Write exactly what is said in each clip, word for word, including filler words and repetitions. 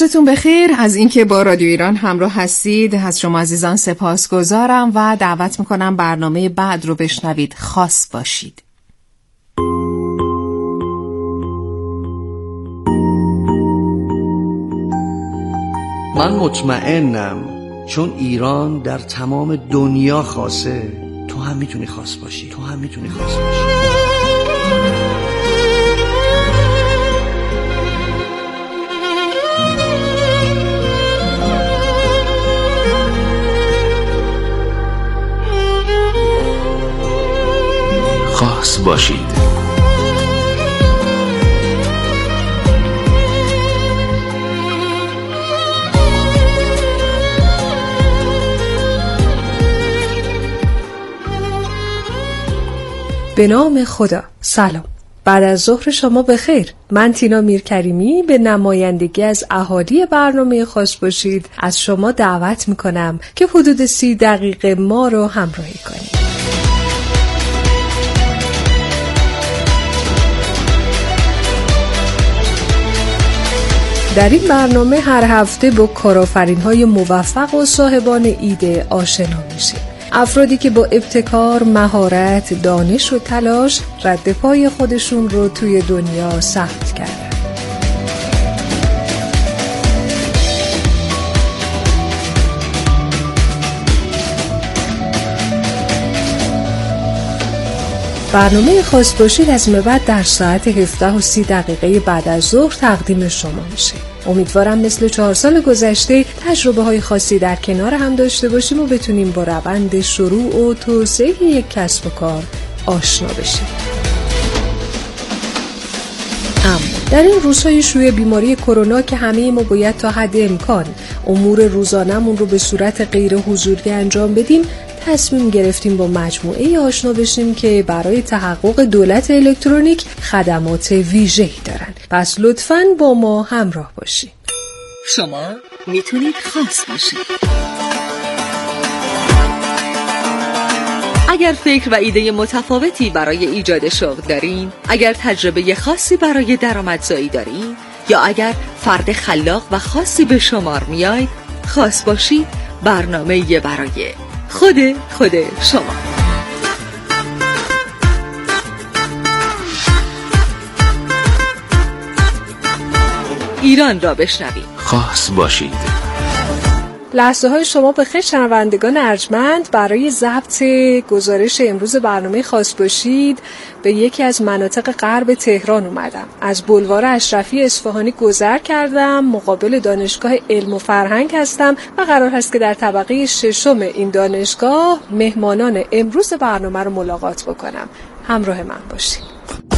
وقتتون بخیر. از اینکه با رادیو ایران همراه هستید از شما عزیزان سپاسگزارم و دعوت میکنم برنامه بعد رو بشنوید. خاص باشید. من مطمئنم چون ایران در تمام دنیا خاصه، تو هم میتونی خاص باشی. تو هم میتونی خاص باشی. خاص باشید. به نام خدا. سلام، بعد از ظهر شما بخیر. من تینا میرکریمی به نمایندگی از اهالی برنامه خاص باشید از شما دعوت میکنم که حدود سی دقیقه ما رو همراهی کنید. در این برنامه هر هفته با کارآفرین‌های موفق و صاحبان ایده آشنا میشیم. افرادی که با ابتکار، مهارت، دانش و تلاش رد پای خودشون رو توی دنیا ثبت کردن. برنامه خاص باشید از این بعد در ساعت هفده و سی دقیقه بعد از ظهر تقدیم شما میشه. امیدوارم مثل چهار سال گذشته تجربه های خاصی در کنار هم داشته باشیم و بتونیم با روند شروع و توسعه یک کسب و کار آشنا بشیم. اما در این روزهای شیوع بیماری کرونا که همه ما باید تا حد امکان امور روزانمون رو به صورت غیر حضوری انجام بدیم، تصمیم گرفتیم با مجموعه آشنا بشیم که برای تحقق دولت الکترونیک خدمات ویژه‌ای دارن. پس لطفاً با ما همراه باشید. شما میتونید خاص باشید. اگر فکر و ایده متفاوتی برای ایجاد شغل دارین، اگر تجربه خاصی برای درآمدزایی دارین، یا اگر فرد خلاق و خاصی به شمار میاید، خاص باشید برنامه برای خود خود شما. ایران را بشنوید. خاص باشید. لحظه های شما بخیر شنوندگان ارجمند. برای ضبط گزارش امروز برنامه خاص باشید به یکی از مناطق غرب تهران اومدم. از بولوار اشرفی اصفهانی گذر کردم، مقابل دانشگاه علم و فرهنگ هستم و قرار هست که در طبقه ششم این دانشگاه مهمانان امروز برنامه رو ملاقات بکنم. همراه من باشید.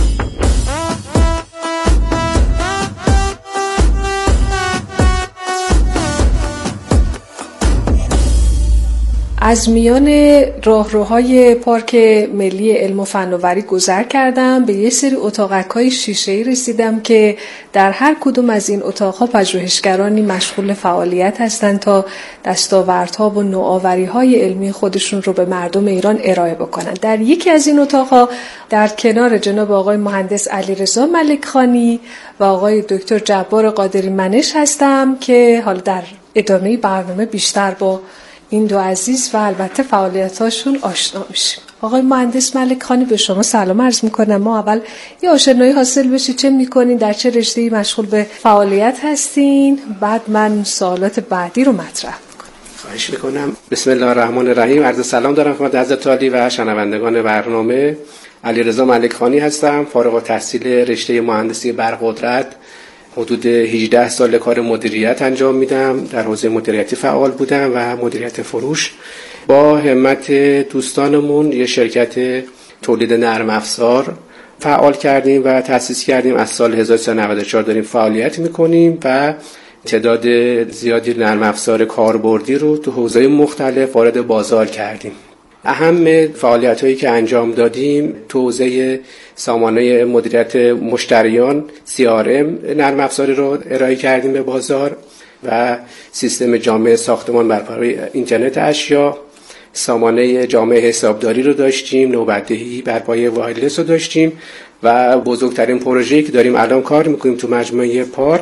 از میان راهروهای پارک ملی علم و فناوری گذر کردم، به یه سری اتاقک‌های شیشه‌ای رسیدم که در هر کدوم از این اتاق‌ها پژوهشگرانی مشغول فعالیت هستند تا دستاوردها و نوآوری‌های علمی خودشون رو به مردم ایران ارائه بکنن. در یکی از این اتاق‌ها در کنار جناب آقای مهندس علیرضا ملکخانی و آقای دکتر جبار قادری منش هستم که حالا در ادامه برنامه بیشتر با این دو عزیز و البته فعالیتاشون آشنا میشیم. آقای مهندس ملکخانی به شما سلام عرض میکنم. ما اول یه آشنایی حاصل بشه، چه میکنین، در چه رشته‌ای مشغول به فعالیت هستین، بعد من سوالات بعدی رو مطرح میکنم. خواهش میکنم. بسم الله الرحمن الرحیم. عرض سلام دارم خدمت حضرت عالی و شنوندگان برنامه. علیرضا ملکخانی هستم، فارغ التحصیل رشته مهندسی برق-قدرت. حدود هجده سال کار مدیریت انجام میدم، در حوزه مدیریتی فعال بودم و مدیریت فروش. با همت دوستانمون یه شرکت تولید نرم افزار فعال کردیم و تأسیس کردیم. از سال هزار و سیصد و نود و چهار داریم فعالیت میکنیم و تعداد زیادی نرم افزار کاربردی رو تو حوزه مختلف وارد بازار کردیم. اهم فعالیت‌هایی که انجام دادیم تو حوزه سامانه مدیریت مشتریان سی آر ام نرم افزاری رو ارائه کردیم به بازار و سیستم جامع ساختمان بر پایه اینترنت اشیا، سامانه جامع حسابداری رو داشتیم، نوبت‌دهی بر پایه وایرلس رو داشتیم و بزرگترین پروژه‌ای که داریم الان کار می‌کنیم تو مجموعه پارک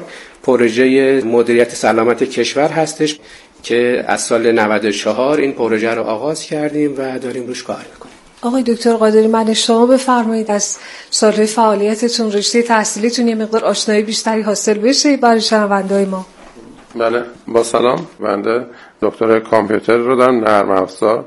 پروژه مدیریت سلامت کشور هستش که از سال نود و چهار این پروژه رو آغاز کردیم و داریم روش کار میکنیم. آقای دکتر قادری، من شما بفرمایید از سالهای فعالیتتون، رشته تحصیلیتون یه مقدار آشنایی بیشتری حاصل بشه برای شنونده‌های ما. بله، با سلام. بنده دکتر کامپیوتر رو دارم، نرم افزار،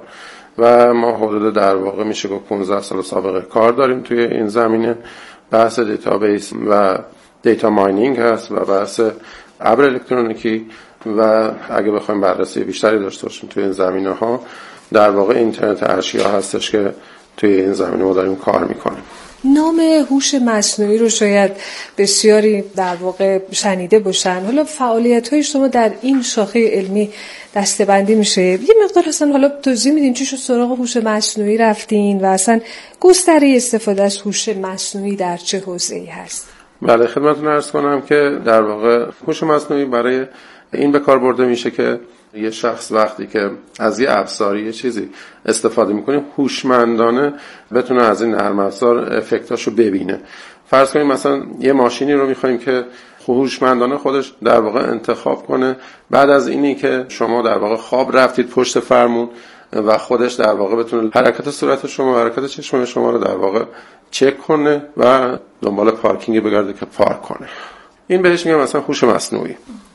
و ما حدود در واقع میشه گفت پانزده سال سابقه کار داریم توی این زمینه. بحث دیتابیس و دیتا ماینینگ هست و بحث ابر الکترونیکی، و اگه بخوایم بررسی بیشتری داشته باشیم توی این زمینه ها، در واقع اینترنت اشیا هستش که توی این زمینه ما داریم کار میکنیم. نام هوش مصنوعی رو شاید بسیاری در واقع شنیده باشن. حالا فعالیت‌های شما در این شاخه علمی دسته‌بندی میشه. یه مقدار اصلا حالا توضیح میدین چی شد سراغ هوش مصنوعی رفتین و اصلا گستره استفاده از هوش مصنوعی در چه حوزه‌ای هست؟ بله، خدمتتون عرض کنم که در واقع هوش مصنوعی برای این به کار برده میشه که یه شخص وقتی که از یه افزاری یه چیزی استفاده میکنه، هوشمندانه بتونه از این نرم افزار افکتاشو ببینه. فرض کنیم مثلا یه ماشینی رو میخوایم که هوشمندانه خودش در واقع انتخاب کنه بعد از اینی که شما در واقع خواب رفتید پشت فرمون و خودش در واقع بتونه حرکت صورت شما، حرکت چشم شما رو در واقع چک کنه و دنبال پارکینگ بگرده که پارک کنه. این بهش میگم مثلا هوش مصنوعی.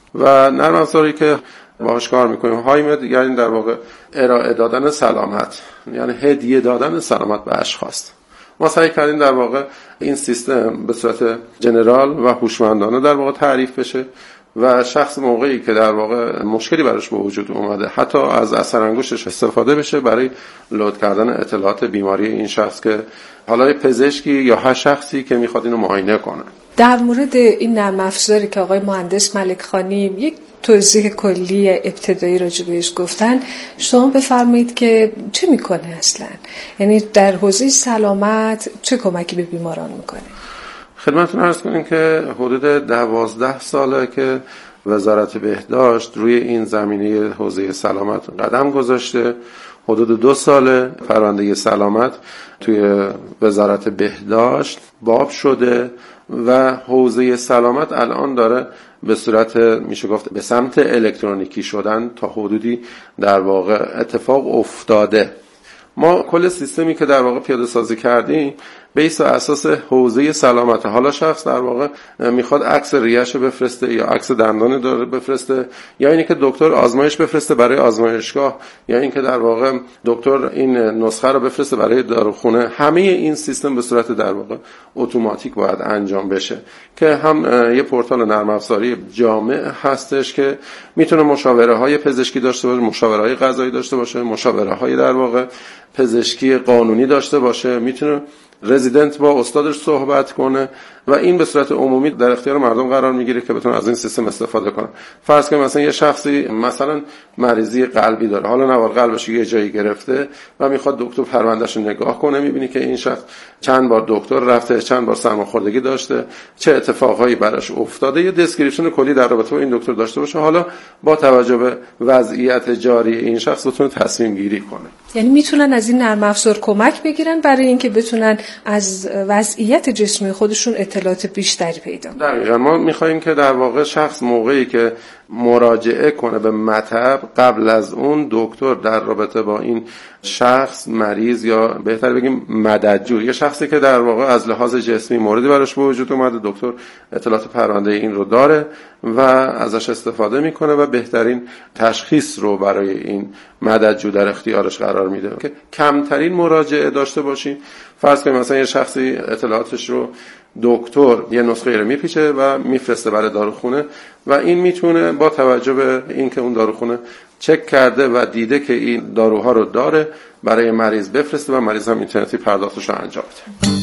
و نرم افزاری که باهاش کار میکنیم هایمد، یعنی در واقع ارائه دادن سلامت، یعنی هدیه دادن سلامت به اشخاص. ما سعی کردیم در واقع این سیستم به صورت جنرال و هوشمندانه در واقع تعریف بشه و شخص موقعی که در واقع مشکلی براش به وجود اومده حتی از اثر انگشتش استفاده بشه برای لود کردن اطلاعات بیماری این شخص، که حالا پزشکی یا هر شخصی که میخواد اینو معاینه کنه. در مورد این نرم افزاری که آقای مهندس ملکخانی یک توضیح کلی ابتدایی راجع بهش گفتن، شما بفرمایید که چه میکنه اصلا؟ یعنی در حوزه سلامت چه کمکی به بیماران میکنه؟ خدمتتون عرض کنیم که حدود دوازده ساله که وزارت بهداشت روی این زمینه حوزه سلامت قدم گذاشته. حدود دو ساله پرونده سلامت توی وزارت بهداشت باب شده و حوزه سلامت الان داره به صورت میشه گفت به سمت الکترونیکی شدن تا حدودی در واقع اتفاق افتاده. ما کل سیستمی که در واقع پیاده سازی کردیم بیس و اساس حوزه سلامت. حالا شخص در واقع میخواد عکس ریه‌شو بفرسته یا عکس دندان داره بفرسته، یا اینکه دکتر آزمایش بفرسته برای آزمایشگاه، یا اینکه در واقع دکتر این نسخه رو بفرسته برای داروخونه، همه این سیستم به صورت در واقع اتوماتیک باید انجام بشه که هم یه پورتال نرم افزاری جامع هستش که میتونه مشاوره های پزشکی داشته باشه، مشاوره های قضایی داشته باشه، مشاوره های در واقع پزشکی قانونی داشته باشه، میتونه رزیدنت با استادش صحبت کنه و این به صورت عمومی در اختیار مردم قرار میگیره که بتونن از این سیستم استفاده کنن. فرض کنید مثلا یه شخصی مثلا مریضی قلبی داره، حالا نوار قلبش یه جایی گرفته و میخواد دکتر پروندهش رو نگاه کنه، میبینی که این شخص چند بار دکتر رفته، چند بار سرماخوردگی داشته، چه اتفاقهایی براش افتاده، یه دسکریپشن کلی در رابطه با این دکتر داشته باشه، حالا با توجه به وضعیت جاری این شخص بتونه تصمیم گیری کنه. یعنی میتونن از این نرم افزار کمک بگیرن برای اینکه بتونن از وضعیت جسمی خودشون اطلاعات بیشتری پیدا کنن. دقیقاً ما می‌خوایم که در واقع شخص موقعی که مراجعه کنه به مطب، قبل از اون دکتر در رابطه با این شخص مریض یا بهتر بگیم مددجو، یه شخصی که در واقع از لحاظ جسمی موردی براش به وجود اومده، دکتر اطلاعات پرونده این رو داره و ازش استفاده میکنه و بهترین تشخیص رو برای این مددجو در اختیارش قرار میده که کمترین مراجعه داشته باشیم. فرض کنیم مثلا یه شخصی اطلاعاتش رو دکتر یه نسخه رو میپیچه و میفرسته برای داروخونه و این میتونه با توجه به اینکه اون داروخونه چک کرده و دیده که این داروها رو داره برای مریض بفرسته و مریض هم اینترنتی پرداختش رو انجام بده.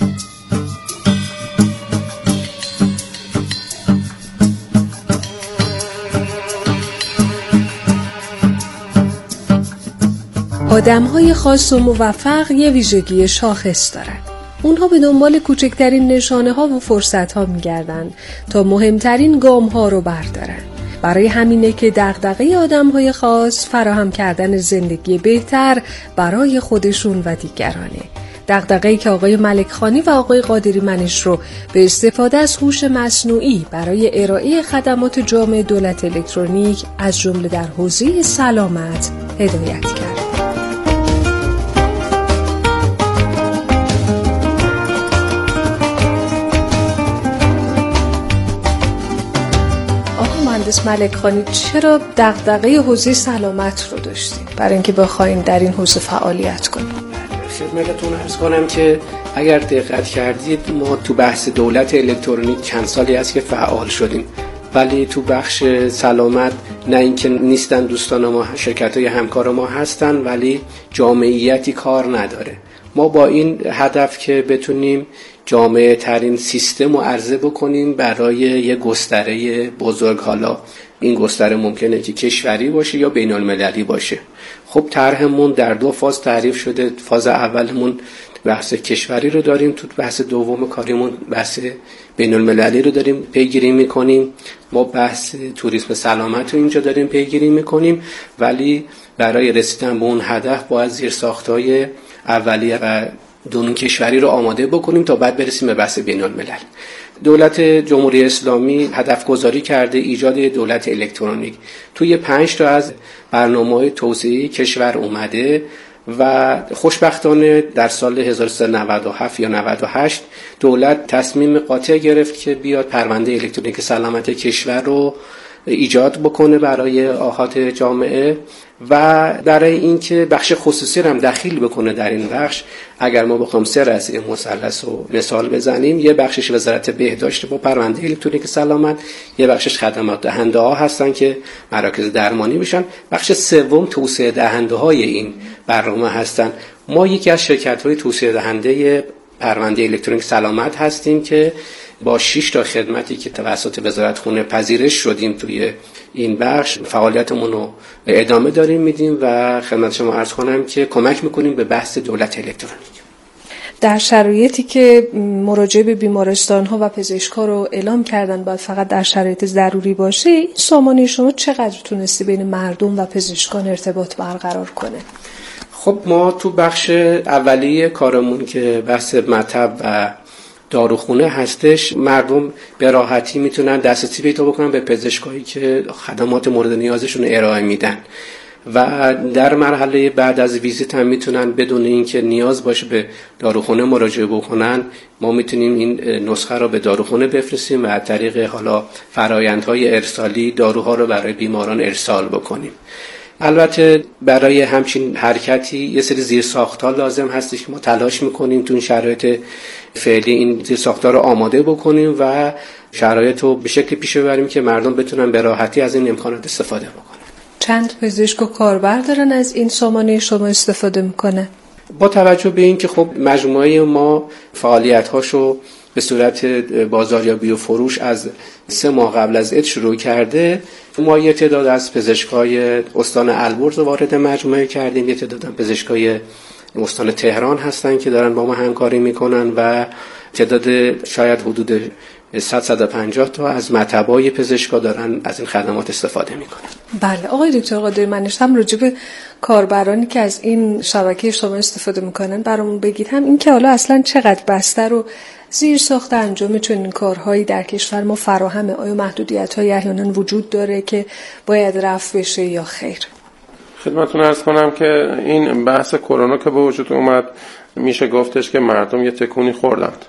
آدم‌های خاص و موفق یه ویژگی شاخص دارن. اونها به دنبال کوچکترین نشانه‌ها و فرصت‌ها می‌گردن تا مهمترین گام‌ها رو بردارن. برای همینه که دغدغه آدم‌های خاص فراهم کردن زندگی بهتر برای خودشون و دیگرانه دغدغه‌ای که آقای ملکخانی و آقای قادری منیش رو به استفاده از هوش مصنوعی برای ارائه خدمات جامع دولت الکترونیک از جمله در حوزه سلامت هدایت کرد. مهندس ملکخانی، چرا دغدغه حوزه سلامت رو داشتیم برای اینکه بخوایم در این حوزه فعالیت کنیم؟ خدمتتون عرض کنم که اگر دقت کردید ما تو بحث دولت الکترونیک چند سالی است که فعال شدیم، ولی تو بخش سلامت نه اینکه نیستن دوستان ما، شرکت‌های همکار ما هستن ولی جامعیتی کار نداره. ما با این هدف که بتونیم جامعه ترین سیستم رو عرضه بکنیم برای یه گستره بزرگ، حالا این گستره ممکنه که کشوری باشه یا بین المللی باشه. خب طرحمون در دو فاز تعریف شده. فاز اولمون بحث کشوری رو داریم، تو بحث دوم کاریمون بحث بین المللی رو داریم پیگیری میکنیم. ما بحث توریسم سلامت رو اینجا داریم پیگیری میکنیم، ولی برای رسیدن به اون هدف باید زیرساخت‌های اولیه و دون کشوری رو آماده بکنیم تا بعد برسیم به بحث بین الملل. دولت جمهوری اسلامی هدف گذاری کرده ایجاد دولت الکترونیک. توی پنج تا از برنامه‌های توسعه کشور اومده و خوشبختانه در سال هزار و سیصد و نود و هفت یا نود و هشت دولت تصمیم قاطع گرفت که بیاد پرونده الکترونیک سلامت کشور رو ایجاد بکنه برای آحاد جامعه و برای اینکه بخش خصوصی رو هم دخیل بکنه در این بخش. اگر ما بخوام سر از این مثلث رو مثال بزنیم، یه بخشش وزارت بهداشت با پرونده الکترونیک سلامت، یه بخشش خدمات دهنده ها هستن که مراکز درمانی بشن، بخش سوم توسعه دهنده های این برنامه هستن. ما یکی از شرکت های توسعه دهنده پرونده الکترونیک سلامت هستیم که با شش تا خدمتی که توسط وزارت خونه پذیرش شدیم توی این بخش فعالیتمون رو ادامه داریم میدیم و خدمت شما عرض کنم که کمک میکنیم به بحث دولت الکترونیک. در شرایطی که مراجعه به بیمارستان‌ها و پزشک‌ها رو اعلام کردن باید فقط در شرایط ضروری باشه، این سامانه شما چقدر تونستی بین مردم و پزشکان ارتباط برقرار کنه؟ خب ما تو بخش اولیه کارمون که بحث مطب و داروخونه هستش، مردم به راحتی میتونن دسترسی پیدا بکنن به پزشکایی که خدمات مورد نیازشون ارائه میدن و در مرحله بعد از ویزیت هم میتونن بدون اینکه نیاز باشه به داروخونه مراجعه بکنن، ما میتونیم این نسخه رو به داروخونه بفرستیم و از طریق حالا فرآیندهای ارسالی داروها رو برای بیماران ارسال بکنیم. البته برای همچین حرکتی یه سری زیرساخت‌ها لازم هستش که ما تلاش میکنیم تو این شرایط فعلی این زیرساخت‌ها رو آماده بکنیم و شرایط رو به شکلی پیش ببریم که مردم بتونن به راحتی از این امکانات استفاده بکنن. چند پزشک و کاربر دارن از این سامانه شما استفاده میکنه؟ با توجه به این که خب مجموعه ما فعالیت‌هاشو به صورت بازاریابی و فروش از سه ماه قبل از عید شروع کرده، ما یه تعداد از پزشکای استان البرز وارد مجموعه کردیم، یه تعداد از پزشکای استان تهران هستن که دارن با ما همکاری میکنن و تعداد شاید حدود صد تا صد و پنجاه تا از مطبای پزشکا دارن از این خدمات استفاده میکنن. بله آقای دکتر قادری منیش، هم راجع به کاربرانی که از این شبکه شما استفاده میکنن برامون بگید، هم این که حالا اصلا چقدر بستر و زیر ساخت انجام چنین کارهایی در کشور ما فراهمه؟ آیا محدودیت‌هایی احیانا وجود داره که باید رفع بشه یا خیر؟ خدمتتون عرض کنم که این بحث کرونا که به وجود اومد میشه گفتش که مردم یه تکونی خوردند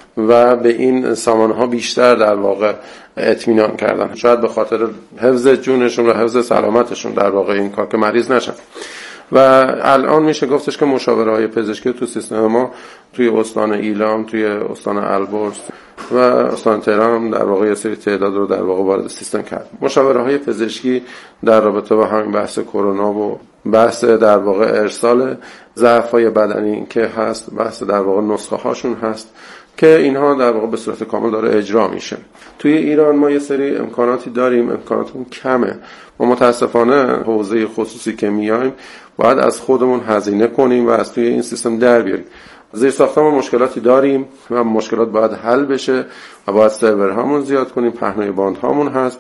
و به این سامانه‌ها بیشتر در واقع اطمینان کردن، شاید به خاطر حفظ جونشون و حفظ سلامتشون در واقع این کار که مریض نشن. و الان میشه گفتش که مشاوره‌های پزشکی تو سیستم ما توی استان ایلام، توی استان البرز و استان تهران در واقع یه سری تعداد رو در واقع وارد سیستم کرد. مشاوره‌های پزشکی در رابطه با همین بحث کرونا و بحث در واقع ارسال ضعف‌های بدنی که هست، بحث در واقع نسخه هاشون هست که اینها در واقع به صورت کامل داره اجرا میشه. توی ایران ما یه سری امکاناتی داریم، امکاناتمون کمه. ما متاسفانه حوزه خصوصی که میایم باید از خودمون هزینه کنیم و از توی این سیستم در بیاریم. زیر ساختمان ما مشکلاتی داریم و مشکلات باید حل بشه و باید سرورهامون زیاد کنیم، پهنای باندهامون هست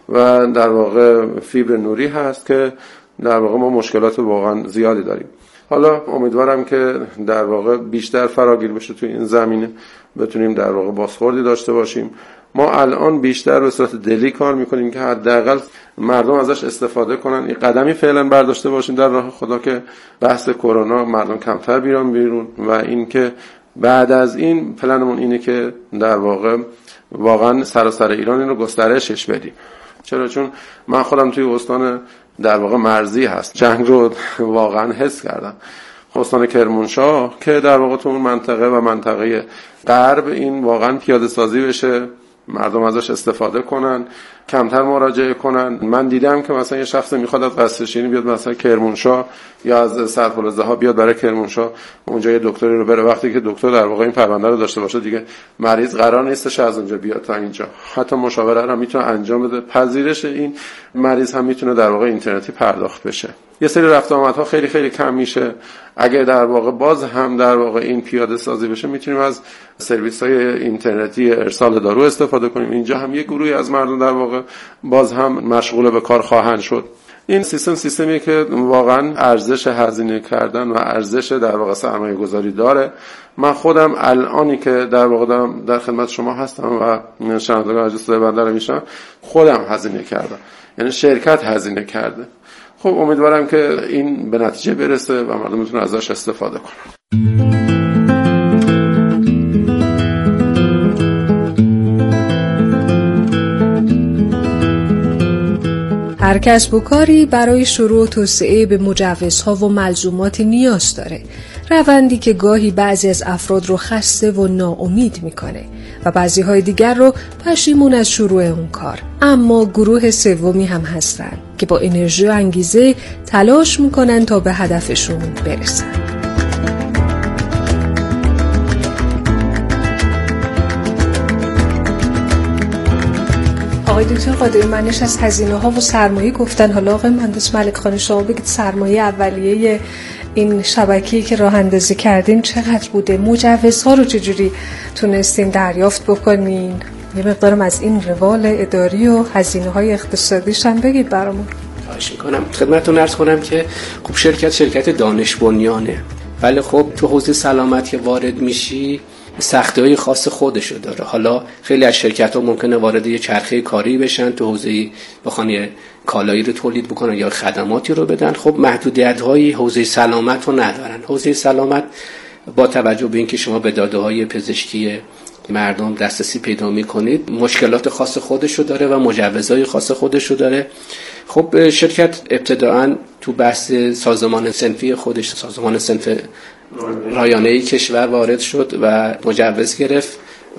و در واقع فیبر نوری هست که در واقع ما مشکلات واقعا زیادی داریم. حالا امیدوارم که در واقع بیشتر فراگیر بشه توی این زمینه، بتونیم در واقع بازخوردی داشته باشیم. ما الان بیشتر به صورت دلی کار میکنیم که حداقل مردم ازش استفاده کنن. این قدمی فعلا برداشته باشیم در راه خدا که بحث کرونا مردم کمتر بیرون بیرون و این که بعد از این پلنمون اینه که در واقع واقعا سراسر ایران این رو گسترشش بدیم. چرا؟ چون من خودم توی استان در واقع مرزی هست جنگ رو واقعا حس کردم. استان کرمانشاه که در واقع تو اون منطقه و منطقه غرب این واقعا پیاده سازی بشه، مردم ازش استفاده کنن، کمتر مراجعه کنن. من دیدم که مثلا یه شخص میخواد از قصرشینی بیاد مثلا کرمانشاه یا از سرپل‌زها بیاد برای کرمانشاه اونجا یه دکتری رو بره، وقتی که دکتر در واقع این پرونده رو داشته باشه دیگه مریض قرار نیستش از اونجا بیاد تا اینجا. حتی مشاوره هم میتونه انجام بده، پذیرش این مریض هم میتونه در واقع اینترنتی پرداخت بشه. یه سری رفت آمدها خیلی خیلی کم میشه. اگه در واقع باز هم در واقع این پیاده سازی بشه میتونیم از سرویس های اینترنتی ارسال دارو استفاده کنیم. اینجا هم یه گروهی از مردم در واقع باز هم مشغول به کار خواهند شد. این سیستم سیستمی که واقعا ارزش هزینه کردن و ارزش در واقع سرمایه گذاری داره. من خودم الانی که در واقع در خدمت شما هستم و شنوندگان عزیز صدای بنده رو میشنون، خودم هزینه کردم، یعنی شرکت هزینه کرده. خب امیدوارم که این به نتیجه برسه و مردم میتونن ازش استفاده کنن. هر کسب و کاری برای شروع و توسعه به مجوزها و ملزوماتی نیاز داره، روندی که گاهی بعضی از افراد رو خسته و ناامید میکنه و بعضی های دیگر رو پشیمون از شروع اون کار. اما گروه سومی هم هستن که با انرژی و انگیزه تلاش میکنن تا به هدفشون برسن. آقای دکتر قادری منش از هزینه ها و سرمایه گفتن. حالا آقای مهندس ملک خانی شما بگید سرمایه اولیه این شبکه‌ای که راه اندازی کردین چقدر بوده؟ مجوزها رو چجوری تونستین دریافت بکنین؟ یه مقدارم از این روال اداری و هزینه های اقتصادیش هم بگید برامون. خواهش میکنم. خدمتتون عرض کنم که خب شرکت شرکت دانش بنیانه، ولی خب تو حوزه سلامت که وارد میشی سختی‌های خاص خودشو داره. حالا خیلی از شرکت‌ها ممکنه وارد یه چرخه کاری بشن، تو حوزه بخوان یه کالایی رو تولید بکنن یا خدماتی رو بدن، خب محدودیت‌های حوزه سلامت رو ندارن. حوزه سلامت با توجه به اینکه شما به داده‌های پزشکی مردم دسترسی پیدا می‌کنید، مشکلات خاص خودشو داره و مجوزهای خاص خودشو داره. خب شرکت ابتداً تو بحث سازمان صنفی خودش، سازمان صنف رایانه‌ای کشور وارد شد و مجوز گرفت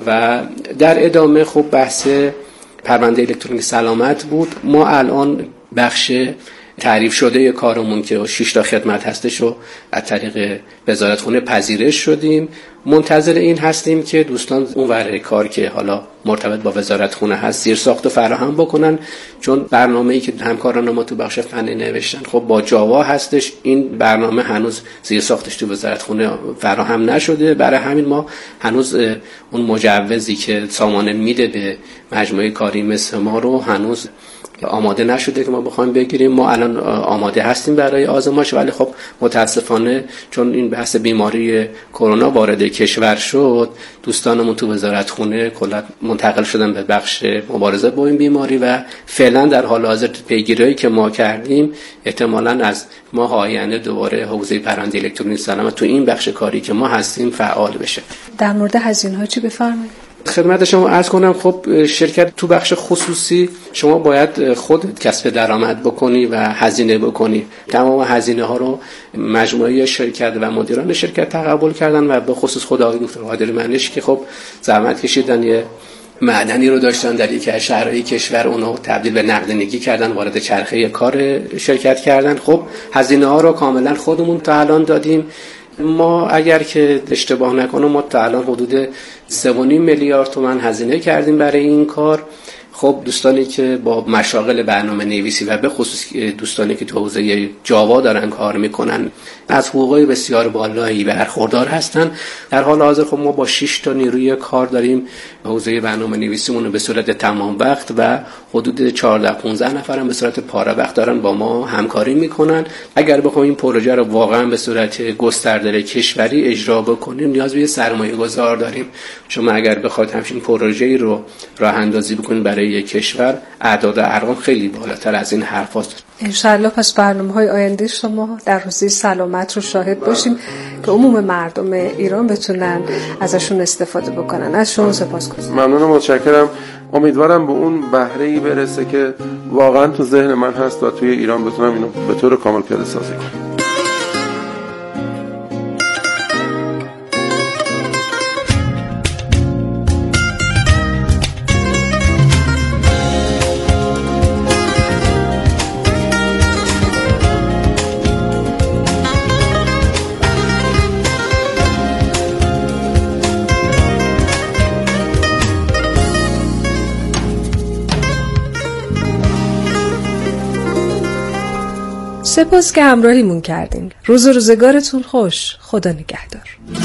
و در ادامه خب بحث پرونده الکترونیک سلامت بود. ما الان بخش تعریف شده کارمون که شش تا خدمت هستش و از طریق وزارتخونه پذیرش شدیم. منتظر این هستیم که دوستان اون ور کار که حالا مرتبط با وزارتخونه هست زیرساخت رو فراهم بکنن، چون برنامه‌ای که همکاران ما تو بخش فنی نوشتن خب با جاوا هستش. این برنامه هنوز زیرساختش تو وزارتخونه فراهم نشده، برای همین ما هنوز اون مجوزی که سامانه میده به مجموعه کاری مثل ما رو هنوز آماده نشده که ما بخوایم بگیریم. ما الان آماده هستیم برای آزمایش، ولی خب متاسفانه چون این بحث بیماری کرونا وارد کشور شد، دوستانمون تو وزارتخونه کلا منتقل شدن به بخش مبارزه با این بیماری و فعلا در حال حاضر پیگیریایی که ما کردیم احتمالاً از ماه آینده دوباره حوزه پرونده الکترونیک سلامت تو این بخش کاری که ما هستیم فعال بشه. در مورد هزینه‌ها چی بفرمایید؟ خدمت شما عرض کنم خب شرکت تو بخش خصوصی شما باید خود کسب درآمد بکنی و هزینه بکنی. تمام هزینه ها رو مجموعه شرکت و مدیران شرکت تقبل کردن و به خصوص خود آقای دکتر قادری منش که خب زحمت کشیدن، یه معدنی رو داشتن در یکی از شهرهای کشور، اونو تبدیل به نقدینگی کردن، وارد چرخه کار شرکت کردن. خب هزینه ها رو کاملا خودمون تا الان دادیم. ما اگر که اشتباه نکنم ما تا الان حدود سه و نیم میلیارد تومان هزینه کردیم برای این کار خب دوستانی که با مشاغل برنامه نویسی و به خصوص دوستانی که تو حوزه جاوا دارن کار میکنن از حقوقی بسیار بالایی برخوردار هستن. در حال حاضر خب ما با شش تا نیروی کار داریم حوزه برنامه نویسیمون رو به صورت تمام وقت و حدود چهارده پانزده نفر هم به صورت پاره وقت دارن با ما همکاری میکنن. اگر بخوایم این پروژه رو واقعا به صورت گسترده کشوری اجرا بکنیم نیاز به سرمایه گذار داریم. شما اگر بخواید همچین پروژه‌ای رو راه اندازی بکنید برای یک کشور اعداد و ارقام خیلی بالاتر از این حرف هست. انشالله پس برنامه‌های آینده شما در حوزه سلامت رو شاهد باشیم که عموم مردم ایران بتونن ازشون استفاده بکنن. از شما سپاسگزارم. ممنونم، متشکرم. امیدوارم به اون بهره‌ای برسه که واقعا تو ذهن من هست و توی ایران بتونم اینو به طور کامل پیاده سازی کنم. سپاس که همراهیمون کردین. روز و روزگارتون خوش. خدا نگهدار.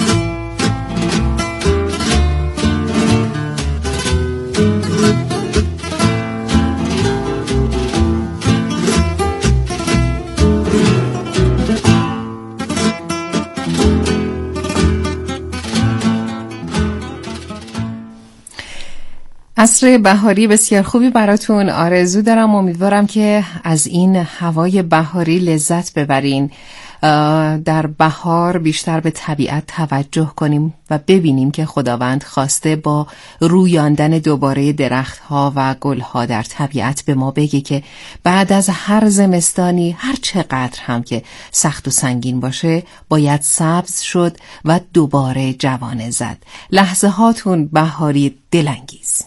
عصر بهاری بسیار خوبی براتون آرزو دارم. امیدوارم که از این هوای بهاری لذت ببرین. در بهار بیشتر به طبیعت توجه کنیم و ببینیم که خداوند خواسته با رویاندن دوباره درختها و گلها در طبیعت به ما بگه که بعد از هر زمستانی هر چقدر هم که سخت و سنگین باشه باید سبز شد و دوباره جوانه زد. لحظه هاتون بهاری دلانگیز.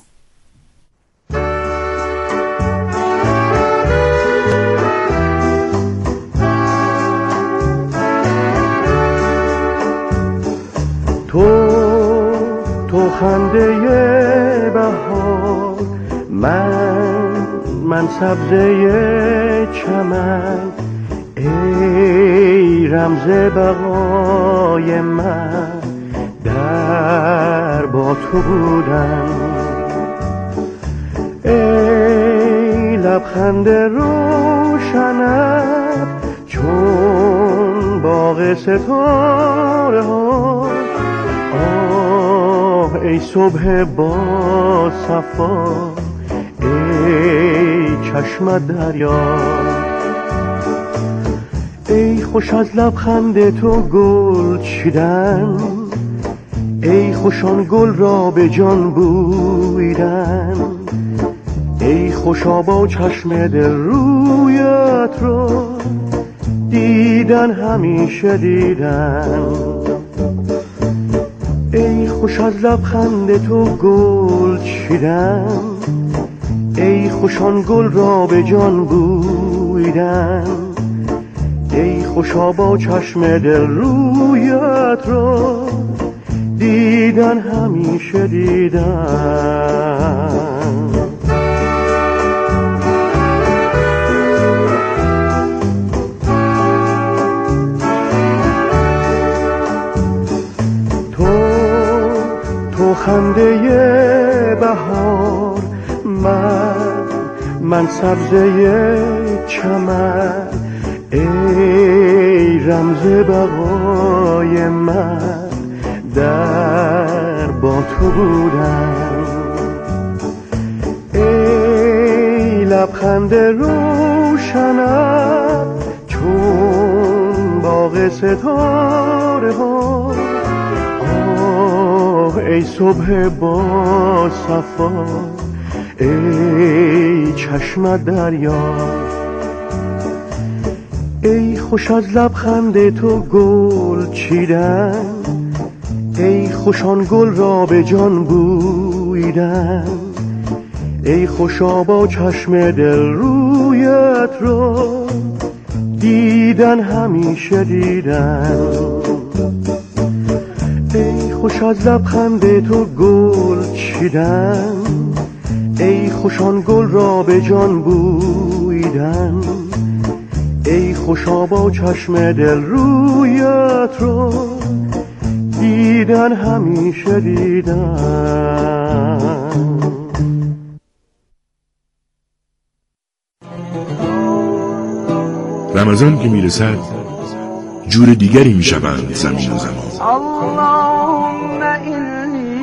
تو تو خنده بهار، من من سبزه چمن، ای رمز بقای من در با تو بودم. ای لبخند روشنت چون باغ ستاره ها، آه ای صبح با صفا، ای چشم دریا. ای خوش از لبخند تو گل چیدن، ای خوشان گل را به جان بویدن، ای خوشا با چشم دل رویت رو دیدن همیشه دیدن. ای خوش از لبخند تو گل چیدن، ای خوشان گل را به جان بویدن، ای خوشا با چشم دل رویت را دیدن همیشه دیدن. خنده بهار، من من سبزه چمن، ای رمز بقای من در با تو بودم. ای لبخند روشنت چون باغ ستاره ها، ای صبح با صفا، ای چشم دریا. ای خوش از لبخند تو گل چیدن، ای خوشان گل را به جان بویدن، ای خوشا با چشم دل رویت را دیدن همیشه دیدن. ای خوش از لبخند تو گل چیدن، ای خوشان گل را به جان بویدن، ای خوشا با چشم دل رویت رو دیدن همیشه دیدن. رمضان که میرسد جور دیگری میشوند زمین و زمان. اللهم انی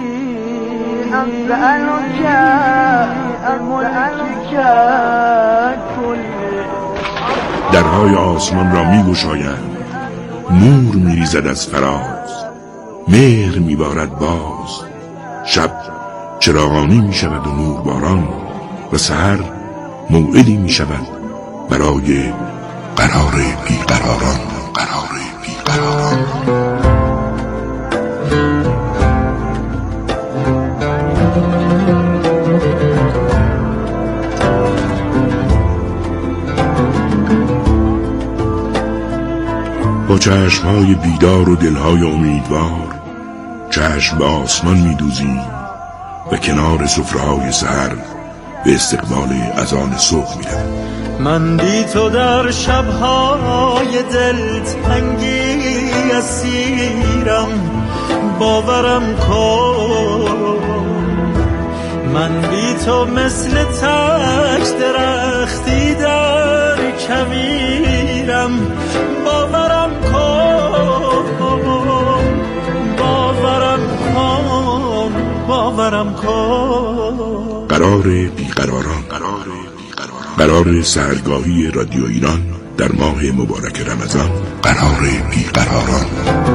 اسألک الملک کل. درهای آسمان را میگشایند، نور میریزد از فراز، مهر میبارد باز، شب چراغانی میشود و نور باران، و سحر موعدی میشود برای قرار بیقراران. قرار بیقراران. با چشمهای بیدار و دلهای امیدوار چشم به آسمان می‌دوزیم و کنار سفره‌های سحر به استقبال اذان صبح می‌رویم. من بی تو در شب‌های دلتنگی اسیرم، باورم کن. من بی تو مثل تک درختی در کویرم، باورم کن، باورم کن، باورم کن. قرار بیقراران. قرار قرار سحرگاهی رادیو ایران در ماه مبارک رمضان. قرار بیقراران.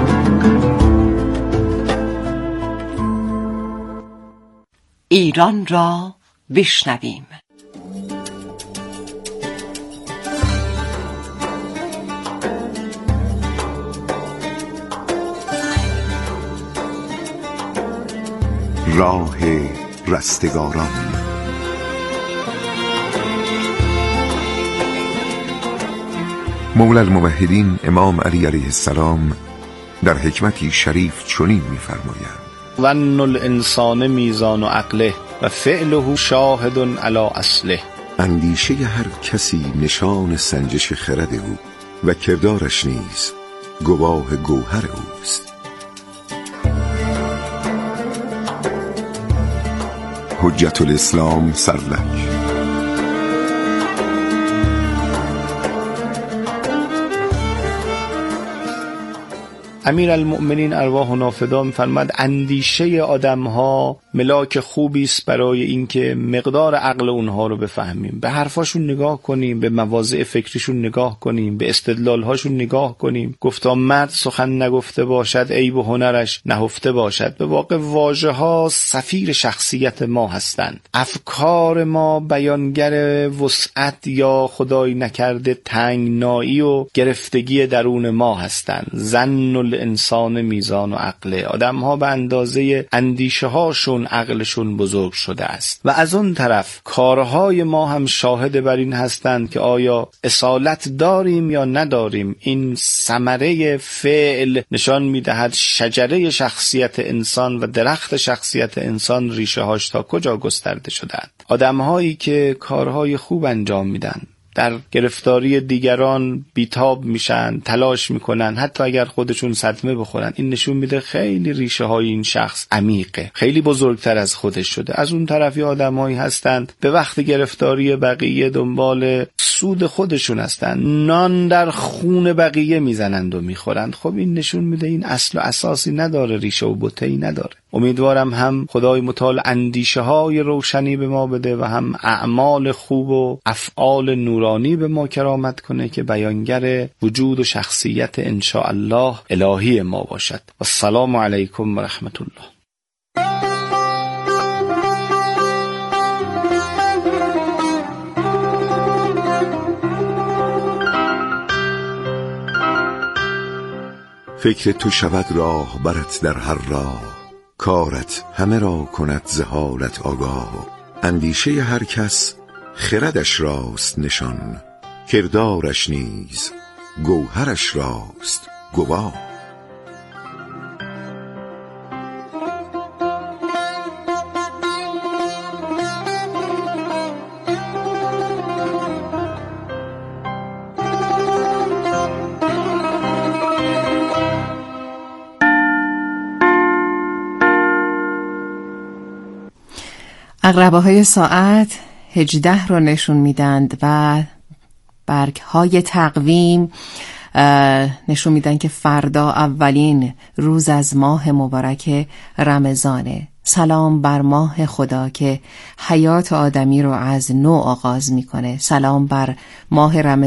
ایران را بشنویم. راه رستگاران. مولا الموحدین امام علی علیه السلام در حکمتی شریف چنین می‌فرمایند: ظن الانسان میزان و عقله و فعله شاهد علی اصله. اندیشه هر کسی نشان سنجش خرد او و کردارش نیز گواه گوهر اوست. حجت الاسلام سرلک. امیر المؤمنین ارواح نافدا می‌فرماد اندیشه آدم‌ها ملاک خوبی است برای اینکه مقدار عقل اونها رو بفهمیم. به حرفاشون نگاه کنیم، به مواضع فکریشون نگاه کنیم، به استدلال‌هاشون نگاه کنیم. گفتا مرد سخن نگفته باشد عیب و هنرش نهفته باشد. به واقع واژه‌ها سفیر شخصیت ما هستند. افکار ما بیانگر وسعت یا خدای نکرده تنگنایی و گرفتگی درون ما هستند. ظن انسان میزان و عقله. آدم ها به اندازه اندیشه هاشون عقلشون بزرگ شده است. و از اون طرف کارهای ما هم شاهد بر این هستند که آیا اصالت داریم یا نداریم. این ثمره فعل نشان میدهد شجره شخصیت انسان و درخت شخصیت انسان ریشه هاش تا کجا گسترده شدند. آدم هایی که کارهای خوب انجام میدن در گرفتاری دیگران بیتاب میشن، تلاش میکنن، حتی اگر خودشون صدمه بخورن. این نشون میده خیلی ریشه های این شخص عمیقه، خیلی بزرگتر از خودش شده. از اون طرفی آدمایی هستند به وقت گرفتاری بقیه دنبال سود خودشون هستند، نان در خون بقیه میزنند و میخورند. خب این نشون میده این اصل و اساسی نداره، ریشه و بته‌ای نداره. امیدوارم هم خدای متعال اندیشه های روشنی به ما بده و هم اعمال خوب و افعال نورانی به ما کرامت کنه که بیانگر وجود و شخصیت انشاءالله الهی ما باشد. السلام علیکم و رحمت الله. فکر تو شود راه برت در هر راه، کارت همه را کند ز حالت آگاه. اندیشه هر کس خردش راست نشان، کردارش نیز گوهرش راست گواه. عقربه های ساعت هجده رو نشون میدند و برگ های تقویم نشون میدن که فردا اولین روز از ماه مبارک رمضانه. سلام بر ماه خدا که حیات آدمی رو از نو آغاز میکنه. سلام بر ماه رمضان